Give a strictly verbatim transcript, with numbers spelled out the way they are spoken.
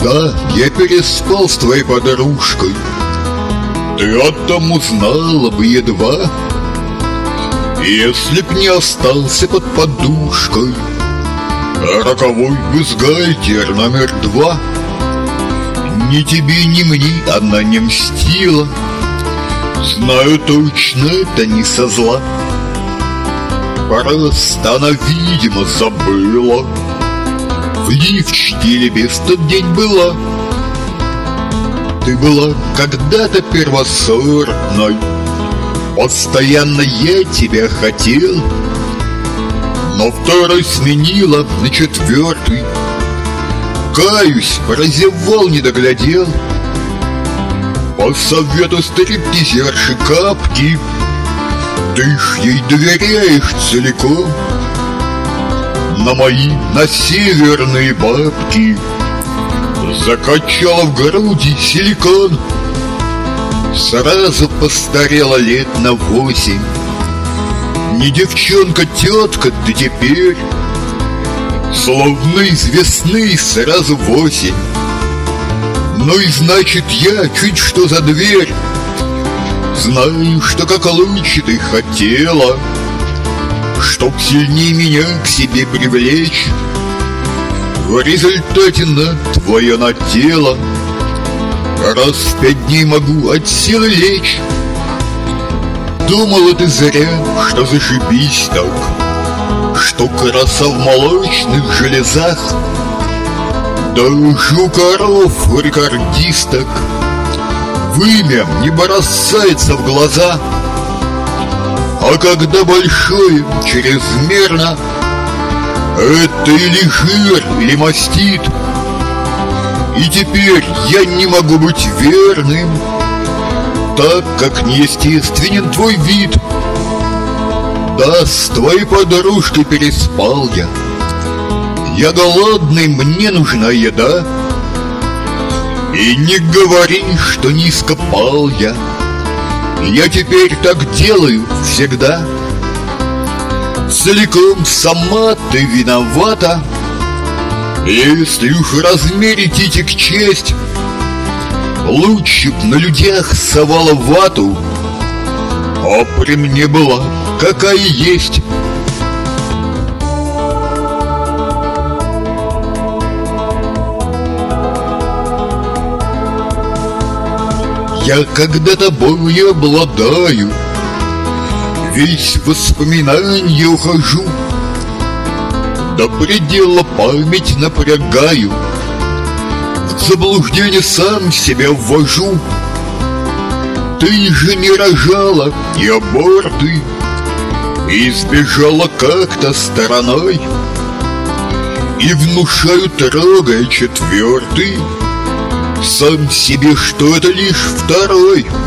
Да, я переспал с твоей подружкой. Ты о том узнала бы едва, если б не остался под подушкой. Роковой бюстгальтер номер два. Ни тебе, ни мне она не мстила. Знаю точно, это не со зла. Просто она, видимо, забыла, в лифчике или без тот день была. Ты была когда-то первосортной, постоянно я тебя хотел, но второй сменила на четвертый. Каюсь, прозевал, не доглядел. По совету стриптизерши Капки ты ж ей доверяешь целиком. На мои, на северные бабки закачала в груди силикон. Сразу постарела лет на восемь. Не девчонка, тетка ты теперь, словно из весны сразу в осень. Ну и значит я чуть что за дверь. Знаю, что как лучше ты хотела, чтоб сильнее меня к себе привлечь. В результате на твое на тело раз в пять дней могу от силы лечь. Думала ты зря, что зашибись так, что краса в молочных железах. Даже у коров рекордисток вымя не бросается в глаза. А когда большое чрезмерно, это или жир, или мастит. И теперь я не могу быть верным, так как неестественен твой вид. Да, с твоей подружкой переспал я. Я голодный, мне нужна еда. И не говори, что низко пал я. Я теперь так делаю всегда. Целиком сама ты виновата. Если уж размерить этик честь, лучше б на людях совала вату, а при мне была какая есть. Я когда тобой обладаю, весь в воспоминания ухожу, до предела память напрягаю, в заблуждение сам себя ввожу. Ты же не рожала и аборты, и сбежала как-то стороной, и внушаю, трогая четвертый, сам себе, что это лишь второй.